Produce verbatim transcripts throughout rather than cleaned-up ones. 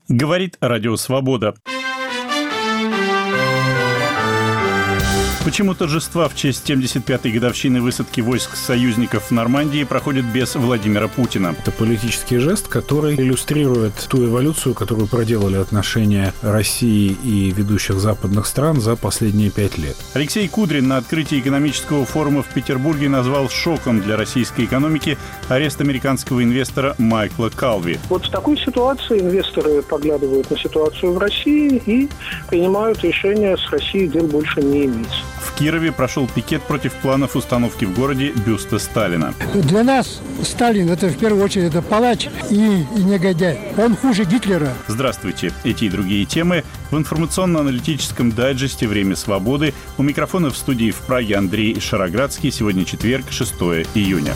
Говорит Радио Свобода. Почему торжества в честь семьдесят пятой годовщины высадки войск союзников в Нормандии проходят без Владимира Путина? Это политический жест, который иллюстрирует ту эволюцию, которую проделали отношения России и ведущих западных стран за последние пять лет. Алексей Кудрин на открытии экономического форума в Петербурге назвал шоком для российской экономики арест американского инвестора Майкла Калви. Вот в такой ситуации инвесторы поглядывают на ситуацию в России и принимают решение с Россией дел больше не иметь. В Кирове прошел пикет против планов установки в городе бюста Сталина. Для нас Сталин – это в первую очередь это палач и, и негодяй. Он хуже Гитлера. Здравствуйте. Эти и другие темы в информационно-аналитическом дайджесте «Время свободы». У микрофона в студии в Праге Андрей Шароградский. Сегодня четверг, шестое июня.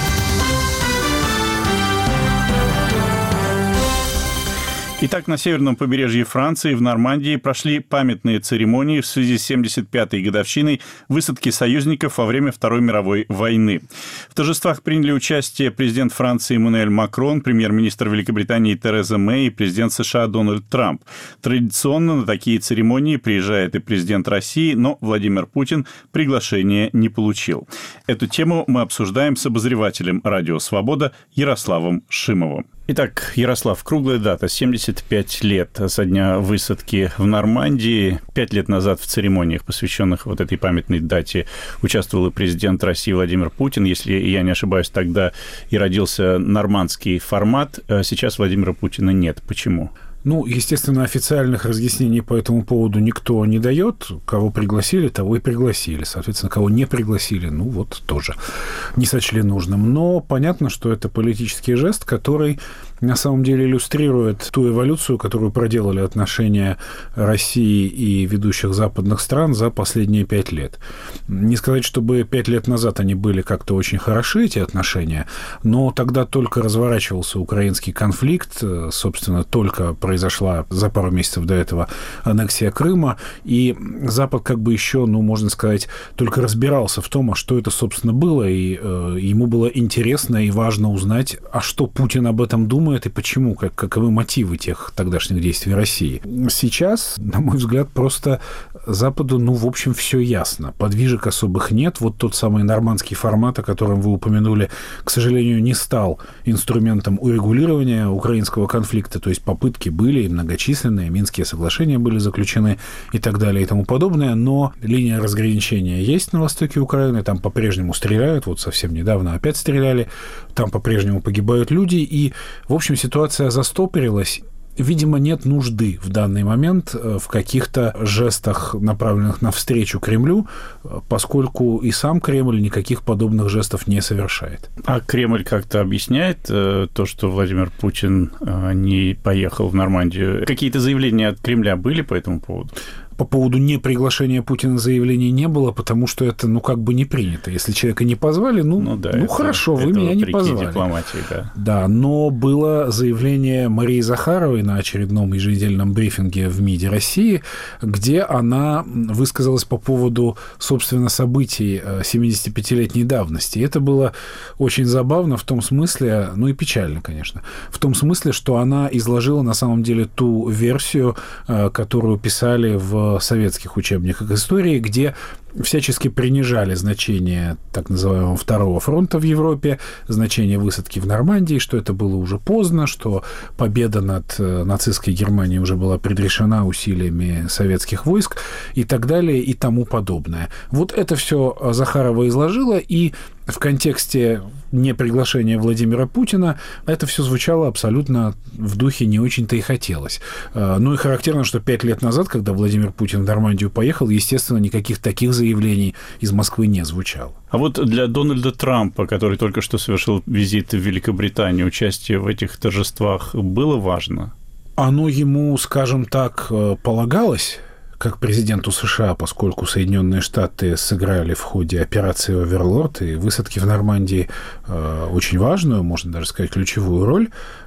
Итак, на северном побережье Франции, в Нормандии, прошли памятные церемонии в связи с семьдесят пятой годовщиной высадки союзников во время Второй мировой войны. В торжествах приняли участие президент Франции Эммануэль Макрон, премьер-министр Великобритании Тереза Мэй и президент США Дональд Трамп. Традиционно на такие церемонии приезжает и президент России, но Владимир Путин приглашения не получил. Эту тему мы обсуждаем с обозревателем «Радио Свобода» Ярославом Шимовым. Итак, Ярослав, круглая дата, семьдесят пять лет со дня высадки в Нормандии. Пять лет назад в церемониях, посвященных вот этой памятной дате, участвовал и президент России Владимир Путин. Если я не ошибаюсь, тогда и родился нормандский формат. Сейчас Владимира Путина нет. Почему? Ну, естественно, официальных разъяснений по этому поводу никто не дает. Кого пригласили, того и пригласили. Соответственно, кого не пригласили, ну вот тоже не сочли нужным. Но понятно, что это политический жест, который на самом деле иллюстрирует ту эволюцию, которую проделали отношения России и ведущих западных стран за последние пять лет. Не сказать, чтобы пять лет назад они были как-то очень хороши, эти отношения, но тогда только разворачивался украинский конфликт, собственно, только произошла за пару месяцев до этого аннексия Крыма, и Запад как бы еще, ну, можно сказать, только разбирался в том, а что это, собственно, было, и э, ему было интересно и важно узнать, а что Путин об этом думает, и почему, как, каковы мотивы тех тогдашних действий России. Сейчас, на мой взгляд, просто Западу, ну, в общем, все ясно. Подвижек особых нет. Вот тот самый нормандский формат, о котором вы упомянули, к сожалению, не стал инструментом урегулирования украинского конфликта, то есть попытки были и многочисленные, Минские соглашения были заключены и так далее и тому подобное, но линия разграничения есть на востоке Украины, там по-прежнему стреляют, вот совсем недавно опять стреляли, там по-прежнему погибают люди, и, в общем, ситуация застопорилась. Видимо, нет нужды в данный момент в каких-то жестах, направленных навстречу Кремлю, поскольку и сам Кремль никаких подобных жестов не совершает. А Кремль как-то объясняет то, что Владимир Путин не поехал в Нормандию? Какие-то заявления от Кремля были по этому поводу? По поводу неприглашения Путина заявлений не было, потому что это, ну, как бы не принято. Если человека не позвали, ну, ну, да, ну это, хорошо, вы меня не позвали. Дипломатии, да. Да, но было заявление Марии Захаровой на очередном еженедельном брифинге в МИДе России, где она высказалась по поводу, собственно, событий семидесятипятилетней давности. И это было очень забавно в том смысле, ну и печально, конечно, в том смысле, что она изложила на самом деле ту версию, которую писали в советских учебниках истории, где всячески принижали значение так называемого Второго фронта в Европе, значение высадки в Нормандии, что это было уже поздно, что победа над нацистской Германией уже была предрешена усилиями советских войск и так далее и тому подобное. Вот это все Захарова изложила, и в контексте неприглашения Владимира Путина это все звучало абсолютно в духе не очень-то и хотелось. Ну и характерно, что пять лет назад, когда Владимир Путин в Нормандию поехал, естественно, никаких таких заявлений из Москвы не звучало. А вот для Дональда Трампа, который только что совершил визит в Великобританию, участие в этих торжествах было важно? Оно ему, скажем так, полагалось, как президенту США, поскольку Соединенные Штаты сыграли в ходе операции «Оверлорд» и высадки в Нормандии очень важную, можно даже сказать, ключевую роль.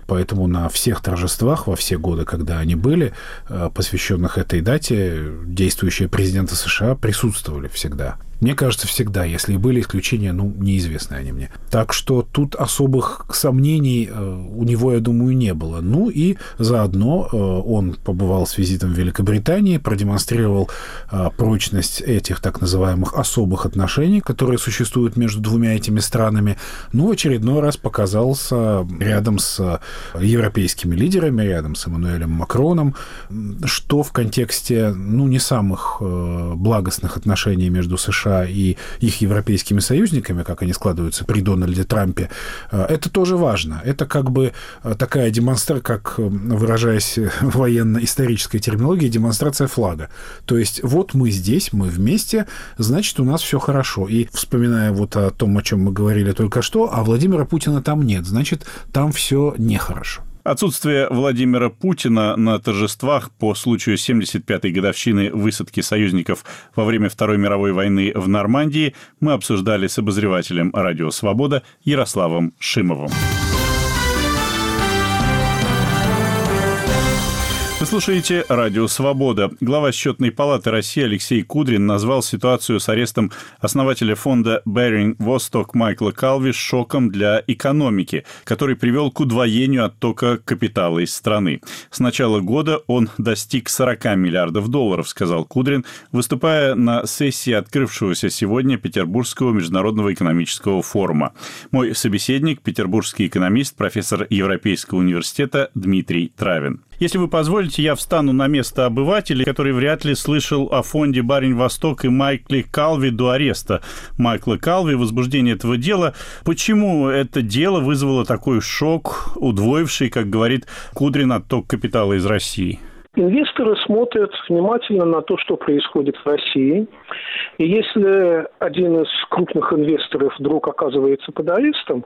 Поэтому на всех торжествах, во все годы, когда они были, посвященных этой дате, действующие президенты США присутствовали всегда. Мне кажется, всегда. Если и были исключения, ну, неизвестны они мне. Так что тут особых сомнений у него, я думаю, не было. Ну и заодно он побывал с визитом в Великобритании, продемонстрировал прочность этих так называемых особых отношений, которые существуют между двумя этими странами. Ну, в очередной раз показался рядом с европейскими лидерами, рядом с Эммануэлем Макроном, что в контексте, ну, не самых благостных отношений между США и их европейскими союзниками, как они складываются при Дональде Трампе, это тоже важно. Это как бы такая демонстрация, как, выражаясь в военно-исторической терминологии, демонстрация флага. То есть вот мы здесь, мы вместе, значит, у нас все хорошо. И вспоминая вот о том, о чем мы говорили только что, а Владимира Путина там нет, значит, там все нехорошо. Отсутствие Владимира Путина на торжествах по случаю семьдесят пятой годовщины высадки союзников во время Второй мировой войны в Нормандии мы обсуждали с обозревателем «Радио Свобода» Ярославом Шимовым. Вы слушаете «Радио Свобода». Глава Счетной палаты России Алексей Кудрин назвал ситуацию с арестом основателя фонда Baring Vostok Майкла Калви шоком для экономики, который привел к удвоению оттока капитала из страны. С начала года он достиг сорок миллиардов долларов, сказал Кудрин, выступая на сессии открывшегося сегодня Петербургского международного экономического форума. Мой собеседник – петербургский экономист, профессор Европейского университета Дмитрий Травин. Если вы позволите, я встану на место обывателя, который вряд ли слышал о фонде Baring Vostok и Майкле Калви до ареста Майкла Калви, возбуждения этого дела. Почему это дело вызвало такой шок, удвоивший, как говорит Кудрин, отток капитала из России? Инвесторы смотрят внимательно на то, что происходит в России. И если один из крупных инвесторов вдруг оказывается под арестом,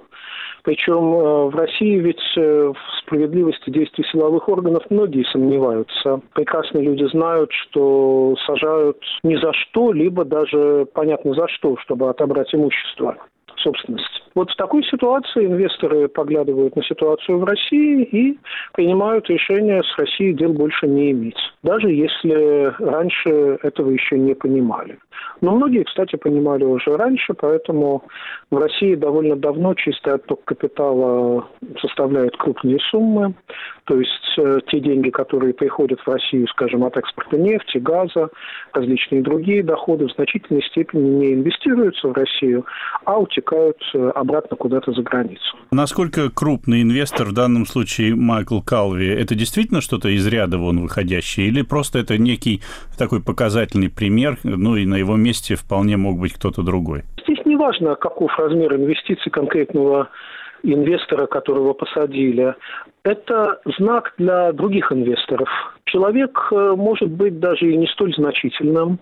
причем в России ведь в справедливости действий силовых органов многие сомневаются. Прекрасные люди знают, что сажают не за что, либо даже понятно за что, чтобы отобрать имущество, собственность. Вот в такой ситуации инвесторы поглядывают на ситуацию в России и принимают решение с Россией дел больше не иметь, даже если раньше этого еще не понимали. Но многие, кстати, понимали уже раньше, поэтому в России довольно давно чистый отток капитала составляет крупные суммы. То есть э, те деньги, которые приходят в Россию, скажем, от экспорта нефти, газа, различные другие доходы, в значительной степени не инвестируются в Россию, а утекают э, обратно куда-то за границу. Насколько крупный инвестор, в данном случае Майкл Калви, это действительно что-то из ряда вон выходящее, или просто это некий такой показательный пример, ну и на его месте вполне мог быть кто-то другой? Здесь не важно, каков размер инвестиций конкретного инвестора, которого посадили. Это знак для других инвесторов. Человек может быть даже и не столь значительным.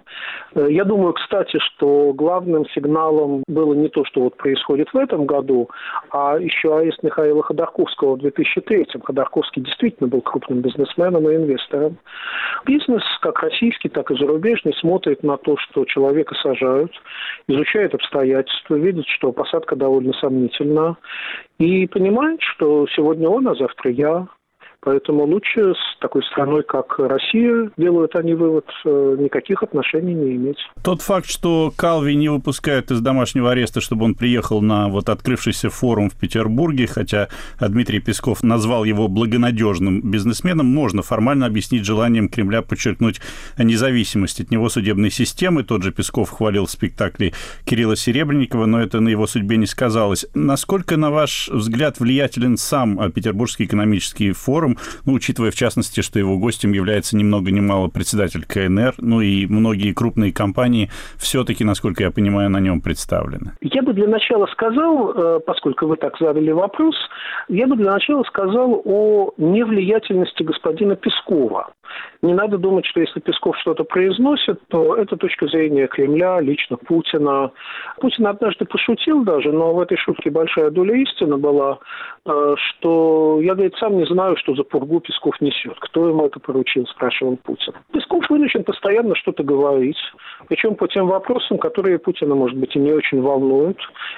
Я думаю, кстати, что главным сигналом было не то, что вот происходит в этом году, а еще арест Михаила Ходорковского в две тысячи третьем. Ходорковский действительно был крупным бизнесменом и инвестором. Бизнес, как российский, так и зарубежный, смотрит на то, что человека сажают, изучает обстоятельства, видит, что посадка довольно сомнительна, и понимает, что сегодня он, а завтра я. Поэтому лучше с такой страной, как Россия, делают они вывод, никаких отношений не иметь. Тот факт, что Калви не выпускают из домашнего ареста, чтобы он приехал на вот открывшийся форум в Петербурге, хотя Дмитрий Песков назвал его благонадежным бизнесменом, можно формально объяснить желанием Кремля подчеркнуть независимость от него судебной системы. Тот же Песков хвалил в спектакле Кирилла Серебренникова, но это на его судьбе не сказалось. Насколько, на ваш взгляд, влиятелен сам Петербургский экономический форум, ну, учитывая, в частности, что его гостем является ни много ни мало председатель ка эн эр, ну и многие крупные компании все-таки, насколько я понимаю, на нем представлены? Я бы для начала сказал, поскольку вы так задали вопрос, я бы для начала сказал о невлиятельности господина Пескова. Не надо думать, что если Песков что-то произносит, то это точка зрения Кремля, лично Путина. Путин однажды пошутил даже, но в этой шутке большая доля истины была, что я, говорит, сам не знаю, что за пургу Песков несет. Кто ему это поручил, спрашивал Путин. Песков вынужден постоянно что-то говорить, причем по тем вопросам, которые Путина, может быть, и не очень волнуют.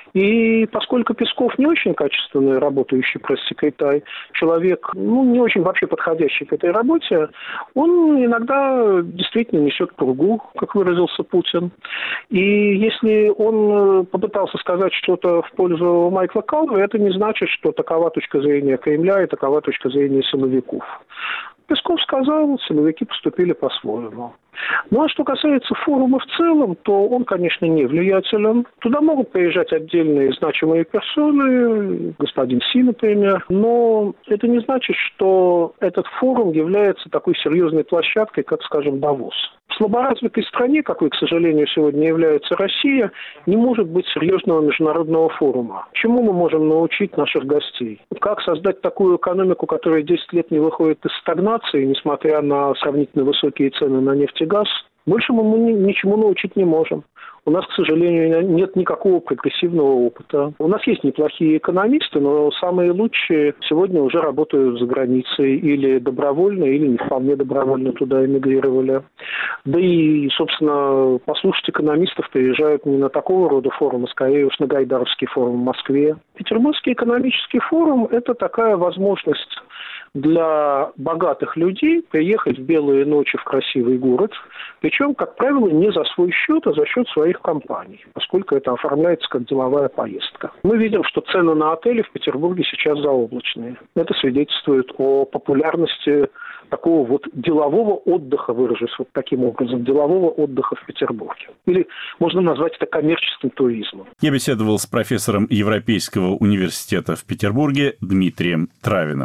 И поскольку Песков не очень качественный работающий пресс-секретарь, человек, ну, не очень вообще подходящий к этой работе, он иногда действительно несет пургу, как выразился Путин. И если он попытался сказать что-то в пользу Майкла Калвы, это не значит, что такова точка зрения Кремля и такова точка зрения силовиков. Песков сказал, силовики поступили по-своему. Ну, а что касается форума в целом, то он, конечно, не влиятелен. Туда могут приезжать отдельные значимые персоны, господин Си, например, но это не значит, что этот форум является такой серьезной площадкой, как, скажем, Давос. В слаборазвитой стране, какой, к сожалению, сегодня является Россия, не может быть серьезного международного форума. Чему мы можем научить наших гостей? Как создать такую экономику, которая десять лет не выходит из стагнации, несмотря на сравнительно высокие цены на нефть и газ? Больше мы ничему научить не можем. У нас, к сожалению, нет никакого прогрессивного опыта. У нас есть неплохие экономисты, но самые лучшие сегодня уже работают за границей или добровольно, или не вполне добровольно туда эмигрировали. Да и, собственно, послушать экономистов приезжают не на такого рода форумы, скорее уж на Гайдаровский форум в Москве. Петербургский экономический форум – это такая возможность для богатых людей приехать в белые ночи в красивый город, причем, как правило, не за свой счет, а за счет своих компаний, поскольку это оформляется как деловая поездка. Мы видим, что цены на отели в Петербурге сейчас заоблачные. Это свидетельствует о популярности такого вот делового отдыха, выражусь вот таким образом, делового отдыха в Петербурге. Или можно назвать это коммерческим туризмом. Я беседовал с профессором Европейского университета в Петербурге Дмитрием Травиным.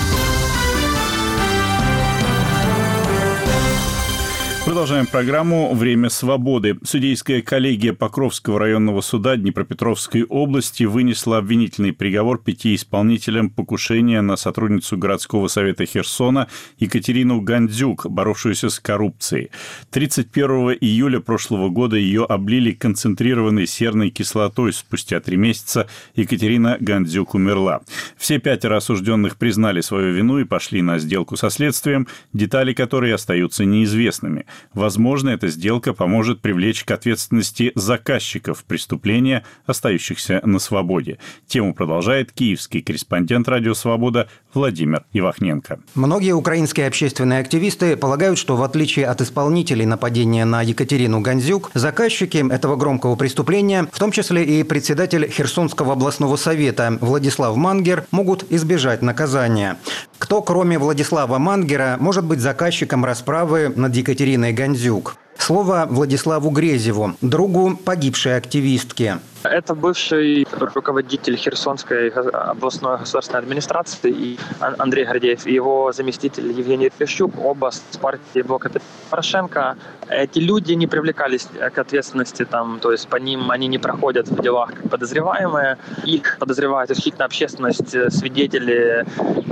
Продолжаем программу «Время свободы». Судейская коллегия Покровского районного суда Днепропетровской области вынесла обвинительный приговор пяти исполнителям покушения на сотрудницу городского совета Херсона Екатерину Гандзюк, боровшуюся с коррупцией. тридцать первого июля прошлого года ее облили концентрированной серной кислотой. Спустя три месяца Екатерина Гандзюк умерла. Все пятеро осужденных признали свою вину и пошли на сделку со следствием, детали которой остаются неизвестными. Возможно, эта сделка поможет привлечь к ответственности заказчиков преступления, остающихся на свободе. Тему продолжает киевский корреспондент «Радио Свобода» Владимир Ивахненко. Многие украинские общественные активисты полагают, что в отличие от исполнителей нападения на Екатерину Гандзюк, заказчики этого громкого преступления, в том числе и председатель Херсонского областного совета Владислав Мангер, могут избежать наказания. Кто, кроме Владислава Мангера, может быть заказчиком расправы над Екатериной Гандзюк? Слово Владиславу Грезеву, другу погибшей активистки. Это бывший руководитель Херсонской областной государственной администрации и Андрей Гордеев и его заместитель Евгений Фещук, оба с партии Блока Порошенко. Эти люди не привлекались к ответственности, там, то есть по ним они не проходят в делах как подозреваемые. Их подозревают исключительно общественность, свидетели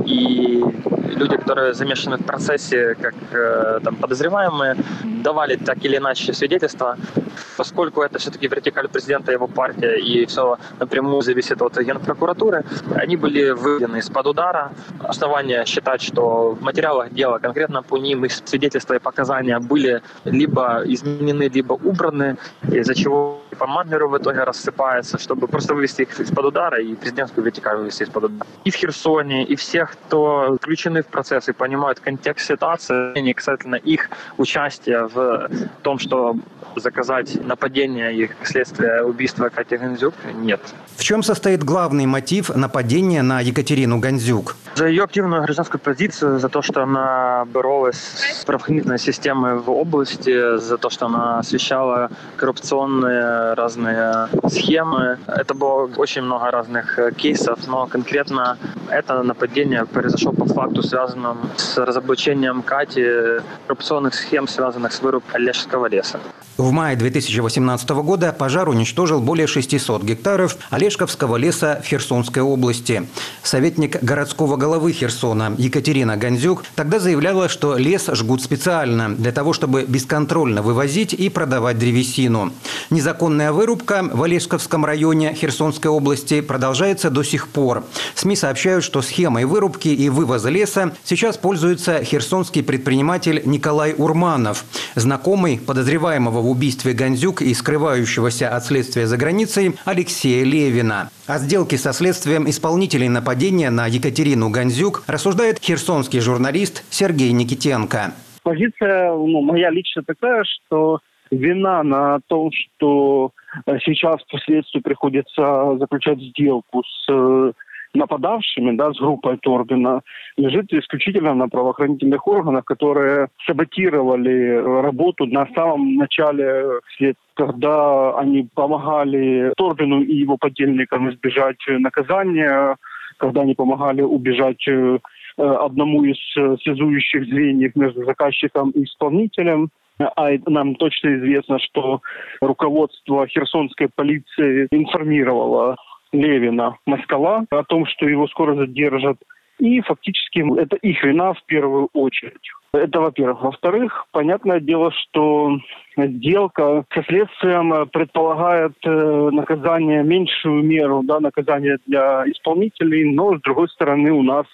и люди, которые замешаны в процессе как там, подозреваемые, давали так или иначе свидетельства. Поскольку это все-таки вертикаль президента и его партии, и все напрямую зависит от Генпрокуратуры, они были выведены из-под удара. Основания считать, что в материалах дела конкретно по ним их свидетельства и показания были либо изменены, либо убраны, из-за чего по Мангеру в итоге рассыпается, чтобы просто вывести их из-под удара и президентскую вертикаль вывести из-под удара. И в Херсоне, и всех, кто включены в процесс и понимают контекст ситуации, не касательно их участия в том, что заказать нападение и следствие убийства Кати Гандзюк, нет. В чем состоит главный мотив нападения на Екатерину Гандзюк? За ее активную гражданскую позицию, за то, что она боролась с правоохранительной системой в области, за то, что она освещала коррупционные разные схемы. Это было очень много разных кейсов, но конкретно это нападение произошло по факту, связанному с разоблачением Кати коррупционных схем, связанных с вырубкой Олежского леса. В мае две тысячи восемнадцатого года пожар уничтожил более шестисот гектаров Олешковского леса в Херсонской области. Советник городского головы Херсона Екатерина Гандзюк тогда заявляла, что лес жгут специально для того, чтобы бесконтрольно вывозить и продавать древесину. Незаконная вырубка в Олешковском районе Херсонской области продолжается до сих пор. СМИ сообщают, что схемой вырубки и вывоза леса сейчас пользуется херсонский предприниматель Николай Урманов, знакомый подозреваемого в убийстве Гандзюк и скрывающегося от следствия за границей Алексея Левина. О сделке со следствием исполнителей нападения на Екатерину Гандзюк рассуждает херсонский журналист Сергей Никитенко. Позиция, ну, моя лично такая, что вина на том, что сейчас по следствию приходится заключать сделку с нападавшими, да, с группой Торбина, лежит исключительно на правоохранительных органах, которые саботировали работу на самом начале следствия, когда они помогали Торбину и его подельникам избежать наказания, когда они помогали убежать одному из связующих звеньев между заказчиком и исполнителем. А нам точно известно, что руководство херсонской полиции информировало Левина, Москала, о том, что его скоро задержат. И фактически это их вина в первую очередь. Это во-первых. Во-вторых, понятное дело, что сделка со следствием предполагает наказание, меньшую меру, да, наказание для исполнителей, но, с другой стороны, у нас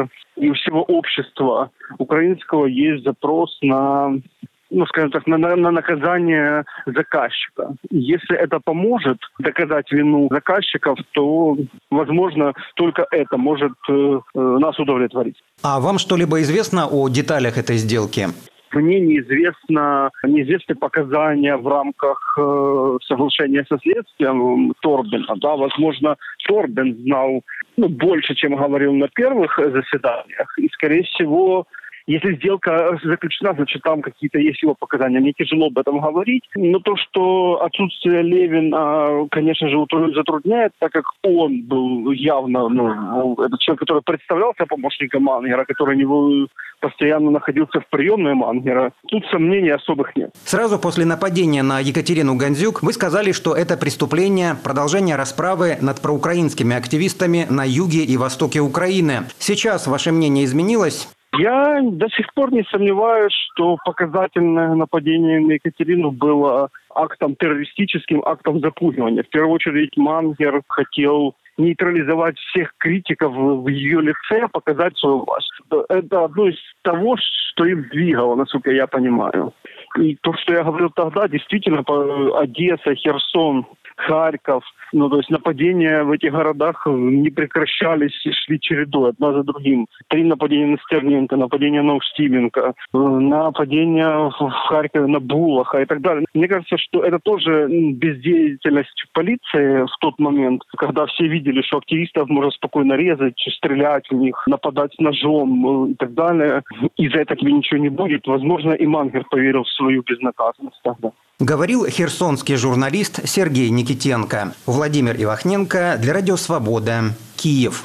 и у всего общества украинского есть запрос на, ну, скажем так, на, на наказание заказчика. Если это поможет доказать вину заказчиков, то, возможно, только это может э, нас удовлетворить. А вам что-либо известно о деталях этой сделки? Мне неизвестно, неизвестны показания в рамках э, соглашения со следствием Торбина. Да, возможно, Торбин знал, ну, больше, чем говорил на первых заседаниях. И, скорее всего, если сделка заключена, значит, там какие-то есть его показания. Мне тяжело об этом говорить. Но то, что отсутствие Левина, конечно же, затрудняет, так как он был явно, ну, этот человек, который представлялся помощником Мангера, который не постоянно находился в приемной Мангера. Тут сомнений особых нет. Сразу после нападения на Екатерину Гандзюк вы сказали, что это преступление – продолжение расправы над проукраинскими активистами на юге и востоке Украины. Сейчас ваше мнение изменилось? Я до сих пор не сомневаюсь, что показательное нападение на Екатерину было актом террористическим, актом запугивания. В первую очередь Мангер хотел нейтрализовать всех критиков в ее лице, показать свою власть. Это одно из того, что им двигало, насколько я понимаю. И то, что я говорил тогда, действительно, Одесса, Херсон, Харьков, ну, то есть нападения в этих городах не прекращались и шли чередой, одно за другим. Три нападения на Стерненко, нападение на Устименко, нападение в Харькове на Булаха и так далее. Мне кажется, что это тоже бездеятельность полиции в тот момент, когда все видели, что активистов можно спокойно резать, стрелять в них, нападать ножом и так далее. И за это тебе ничего не будет. Возможно, и Мангер поверил в свою безнаказанность тогда. Говорил херсонский журналист Сергей Никитенко. Владимир Ивахненко для Радио Свобода. Киев.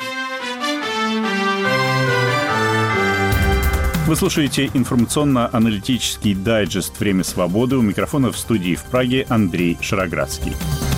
Вы слушаете информационно-аналитический дайджест «Время свободы». У микрофона в студии в Праге Андрей Шароградский.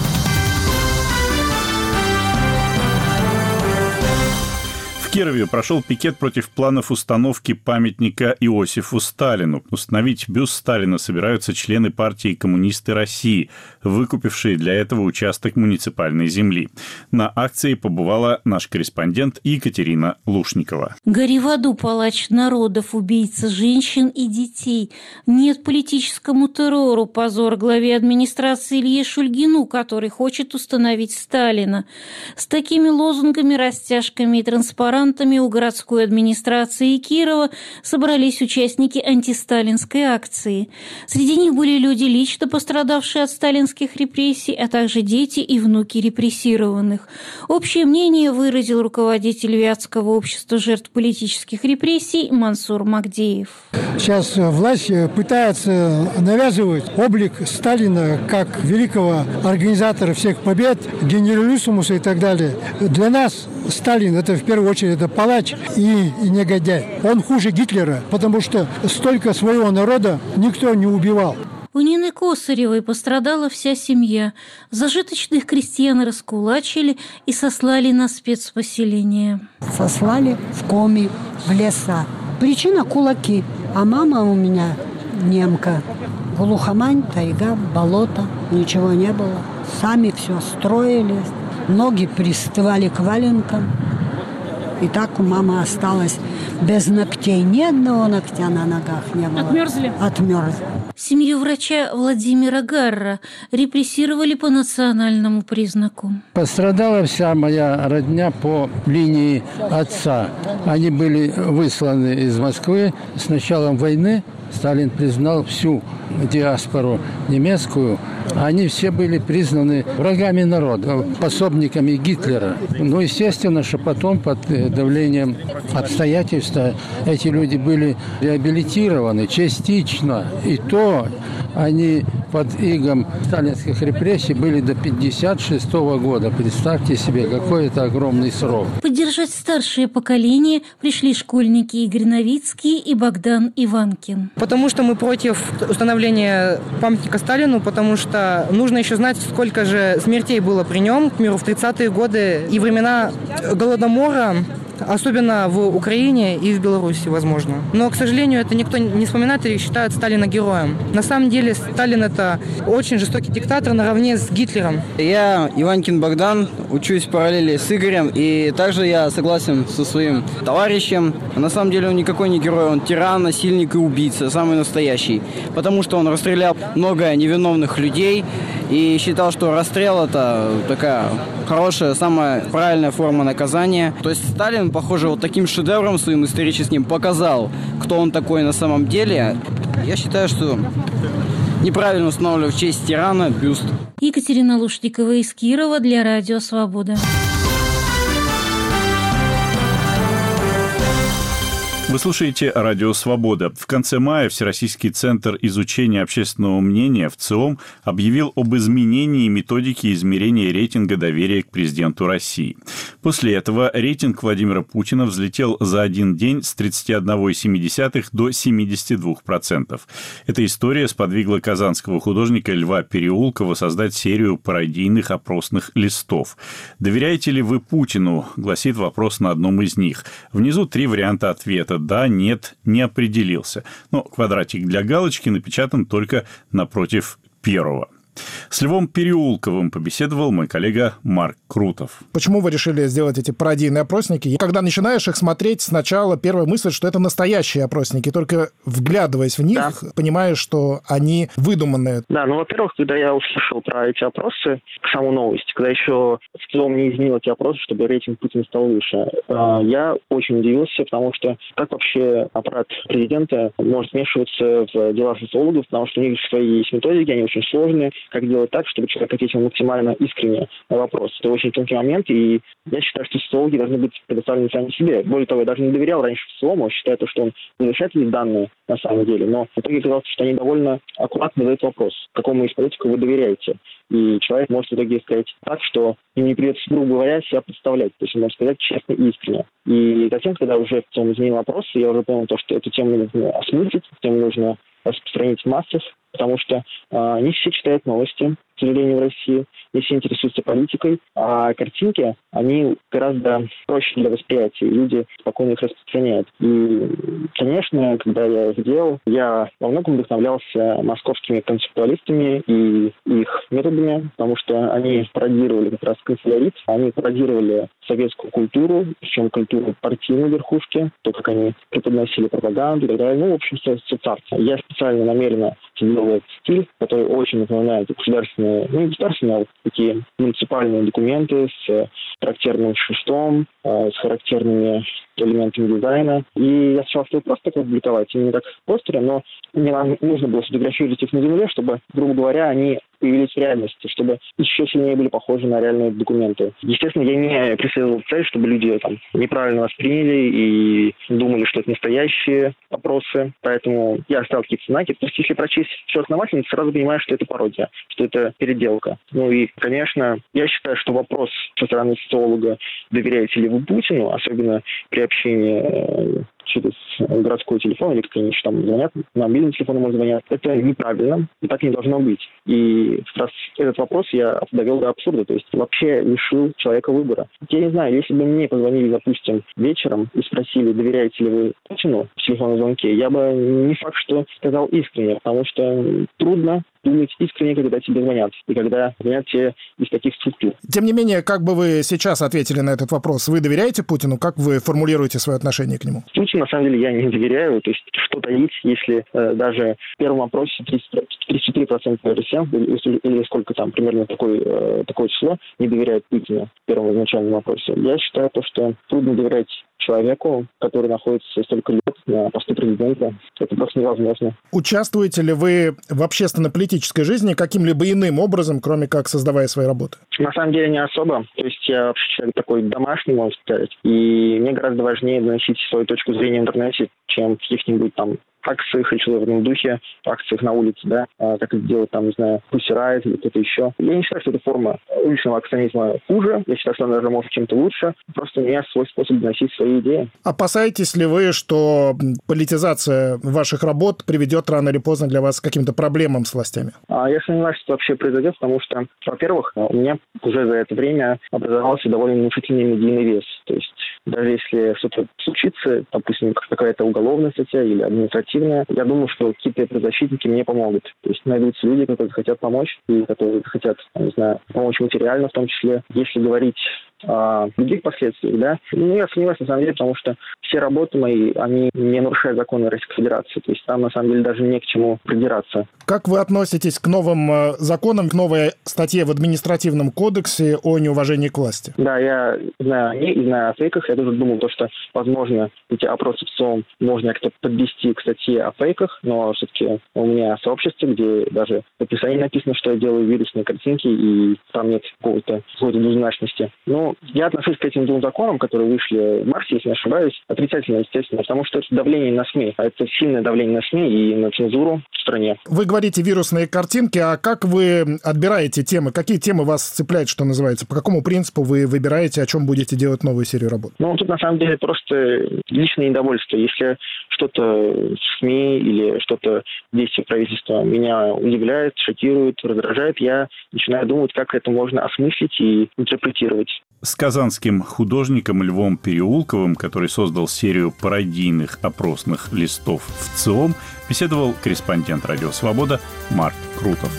В Кирове прошел пикет против планов установки памятника Иосифу Сталину. Установить бюст Сталина собираются члены партии «Коммунисты России», выкупившие для этого участок муниципальной земли. На акции побывала наш корреспондент Екатерина Лушникова. Гори в аду, палач народов, убийца женщин и детей. Нет политическому террору, позор главе администрации Илье Шульгину, который хочет установить Сталина. С такими лозунгами, растяжками и транспарантами у городской администрации Кирова собрались участники антисталинской акции. Среди них были люди, лично пострадавшие от сталинских репрессий, а также дети и внуки репрессированных. Общее мнение выразил руководитель Вятского общества жертв политических репрессий Мансур Магдеев. Сейчас власть пытается навязывать облик Сталина как великого организатора всех побед, генералиссимуса и так далее. Для нас Сталин – это в первую очередь это палач и, и негодяй. Он хуже Гитлера, потому что столько своего народа никто не убивал. У Нины Косаревой пострадала вся семья. Зажиточных крестьян раскулачили и сослали на спецпоселение. Сослали в Коми, в леса. Причина – кулаки. А мама у меня немка. Глухомань, тайга, болото. Ничего не было. Сами все строили. Ноги пристывали к валенкам. И так у мамы осталась без ногтей. Ни одного ногтя на ногах не было. Отмерзли? Отмерзли. Семью врача Владимира Гарра репрессировали по национальному признаку. Пострадала вся моя родня по линии отца. Они были высланы из Москвы. С началом войны Сталин признал всю диаспору немецкую. Они все были признаны врагами народа, пособниками Гитлера. Ну, естественно, что потом под давлением обстоятельств эти люди были реабилитированы частично. И то они под игом сталинских репрессий были до пятьдесят шестого года. Представьте себе, какой это огромный срок. Поддержать старшее поколение пришли школьники Игорь Новицкий и Богдан Иванкин. Потому что мы против установления памятника Сталину, потому что нужно еще знать, сколько же смертей было при нем, к примеру, в тридцатые годы и времена Голодомора, особенно в Украине и в Беларуси, возможно. Но, к сожалению, это никто не вспоминает и считает Сталина героем. На самом деле, Сталин – это очень жестокий диктатор наравне с Гитлером. Я Иванкин Богдан, учусь в параллели с Игорем, и также я согласен со своим товарищем. На самом деле он никакой не герой, он тиран, насильник и убийца, самый настоящий. Потому что он расстрелял много невиновных людей и считал, что расстрел – это такая хорошая, самая правильная форма наказания. То есть Сталин, похоже, вот таким шедевром своим историческим показал, кто он такой на самом деле. Я считаю, что неправильно устанавливать в честь тирана бюст. Екатерина Лушникова из Кирова для Радио Свобода. Вы слушаете «Радио Свобода». В конце мая Всероссийский центр изучения общественного мнения ВЦИОМ объявил об изменении методики измерения рейтинга доверия к президенту России. После этого рейтинг Владимира Путина взлетел за один день с тридцати одной целой семи десятых до семидесяти двух процентов. Эта история сподвигла казанского художника Льва Переулкова создать серию пародийных опросных листов. «Доверяете ли вы Путину?» – гласит вопрос на одном из них. Внизу три варианта ответа. Да, нет, не определился. Но квадратик для галочки напечатан только напротив первого. С Львом Переулковым побеседовал мой коллега Марк Крутов. Почему вы решили сделать эти пародийные опросники? Когда начинаешь их смотреть, сначала первая мысль, что это настоящие опросники. Только вглядываясь в них, да, понимаешь, что они выдуманные. Да, ну, во-первых, когда я услышал про эти опросы, саму новость, когда еще в целом не изменил эти опросы, чтобы рейтинг Путина стал выше, я очень удивился, потому что как вообще аппарат президента может вмешиваться в дела социологов, потому что у них свои есть методики, они очень сложные. Как делать так, чтобы человек ответил максимально искренне на вопрос. Это очень тонкий момент, и я считаю, что социологи должны быть предоставлены сами себе. Более того, я даже не доверял раньше социологу, считаю, что он завышает эти данные на самом деле, но в итоге оказалось, что они довольно аккуратно задают вопрос, какому из политиков вы доверяете. И человек может в итоге сказать так, что им не придется, грубо говоря, себя представлять. То есть он может сказать честно и искренне. И затем, когда уже в целом изменил вопрос, я уже понял то, что эту тему нужно осмыслить, эту тему нужно распространить в массах, потому что э, не все читают новости, к сожалению, в России, не все интересуются политикой, а картинки, они гораздо проще для восприятия, и люди спокойно их распространяют. И, конечно, когда я их делал, я во многом вдохновлялся московскими концептуалистами и их методами, потому что они пародировали как раз канцелярит, они пародировали советскую культуру, причем культуру партийной верхушки, то, как они преподносили пропаганду и так далее. Ну, в общем, царство. Я специально намеренно сделал этот стиль, который очень напоминает государственные, ну, не государственные, а вот такие муниципальные документы с характерным шрифтом, с характерными элементами дизайна. И я сначала хотел просто так опубликовать, именно как постеры, но мне нужно было сфотографировать их на земле, чтобы, грубо говоря, они появились в реальности, чтобы еще сильнее были похожи на реальные документы. Естественно, я не преследовал цель, чтобы люди там неправильно восприняли и думали, что это настоящие опросы. Поэтому я оставил какие-то знаки. То есть, если прочесть все основательно, ты сразу понимаешь, что это пародия, что это переделка. Ну и, конечно, я считаю, что вопрос со стороны социолога, доверяете ли вы Путину, особенно при общении через городской телефон, или как они еще там звонят, на мобильный телефон ему звонят. Это неправильно, и так не должно быть. И как раз этот вопрос я довел до абсурда, то есть вообще лишил человека выбора. Я не знаю, если бы мне позвонили, допустим, вечером и спросили, доверяете ли вы Путину в телефонном звонке, я бы не факт, что сказал искренне, потому что трудно думать искренне, когда тебе звонят, и когда звонят тебе из таких структур. Тем не менее, как бы вы сейчас ответили на этот вопрос? Вы доверяете Путину? Как вы формулируете свое отношение к нему? Путину, на самом деле, я не доверяю. То есть, что таить, если э, даже в первом опросе тридцать три процента россиян, или, или сколько там, примерно такое, э, такое число, не доверяют Путину в первом изначальном опросе. Я считаю, то, что трудно доверять человеку, который находится столько лет на посту президента. Это просто невозможно. Участвуете ли вы в общественно-политической жизни каким-либо иным образом, кроме как создавая свои работы? На самом деле не особо. То есть я вообще человек такой домашний, можно сказать. И мне гораздо важнее доносить свою точку зрения в интернете, чем в каких-нибудь там акциях или что-то в этом духе, акциях на улице, да, а, как это делать там, не знаю, Pussy Riot или кто-то еще. Я не считаю, что эта форма уличного акционизма хуже. Я считаю, что она даже может чем-то лучше. Просто у меня свой способ доносить свои идеи. Опасаетесь ли вы, что политизация ваших работ приведет рано или поздно для вас к каким-то проблемам с властями? А я сомневаюсь, что это вообще произойдет, потому что, во-первых, у меня уже за это время образовался довольно внушительный медийный вес. То есть даже если что-то случится, допустим, какая-то уголовная статья или административная, я думаю, что какие-то правозащитники мне помогут. То есть найдутся люди, которые хотят помочь, и которые хотят, не знаю, помочь материально в том числе. Если говорить о других последствиях, да, ну, я сомневаюсь, на самом деле, потому что все работы мои, они не нарушают законы Российской Федерации. То есть там, на самом деле, даже не к чему придираться. Как вы относитесь к новым законам, к новой статье в административном кодексе о неуважении к власти? Да, я знаю о ней и знаю о фейках. Я тоже думал, то, что, возможно, эти опросы в целом можно как-то подвести к статье о фейках, но все-таки у меня сообщество, где даже в описании написано, что я делаю вирусные картинки, и там нет какого-то, какой-то двузначности. Но я отношусь к этим двум законам, которые вышли в марте, если не ошибаюсь, отрицательно, естественно, потому что это давление на СМИ. А это сильное давление на СМИ и на цензуру в стране. Вы говорите вирусные картинки, а как вы отбираете темы? Какие темы вас цепляют, что называется? По какому принципу вы выбираете, о чем будете делать новую серию работ? Ну, тут на самом деле просто личное недовольство. Если что-то в СМИ или что-то в действии правительства меня удивляет, шокирует, раздражает, я начинаю думать, как это можно осмыслить и интерпретировать. С казанским художником Львом Переулковым, который создал серию пародийных опросных листов в ЦИОМ, беседовал корреспондент «Радио Свобода» Марк Крутов.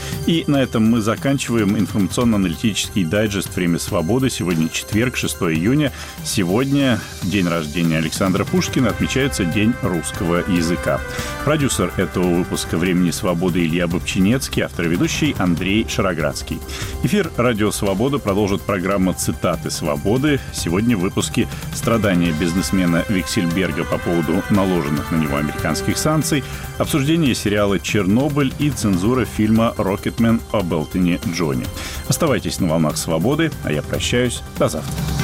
И на этом мы заканчиваем информационно-аналитический дайджест «Время свободы». Сегодня четверг, шестого июня. Сегодня, в день рождения Александра Пушкина, отмечается День русского языка. Продюсер этого выпуска «Времени свободы» Илья Бобчинецкий, автор и ведущий Андрей Шароградский. Эфир «Радио Свобода» продолжит программа «Цитаты свободы». Сегодня в выпуске «Страдания бизнесмена Виксельберга по поводу наложенных на него американских санкций», обсуждение сериала «Чернобыль» и цензура фильма «Рокетмен» об Элтоне Джоне. Оставайтесь на волнах свободы, а я прощаюсь. До завтра.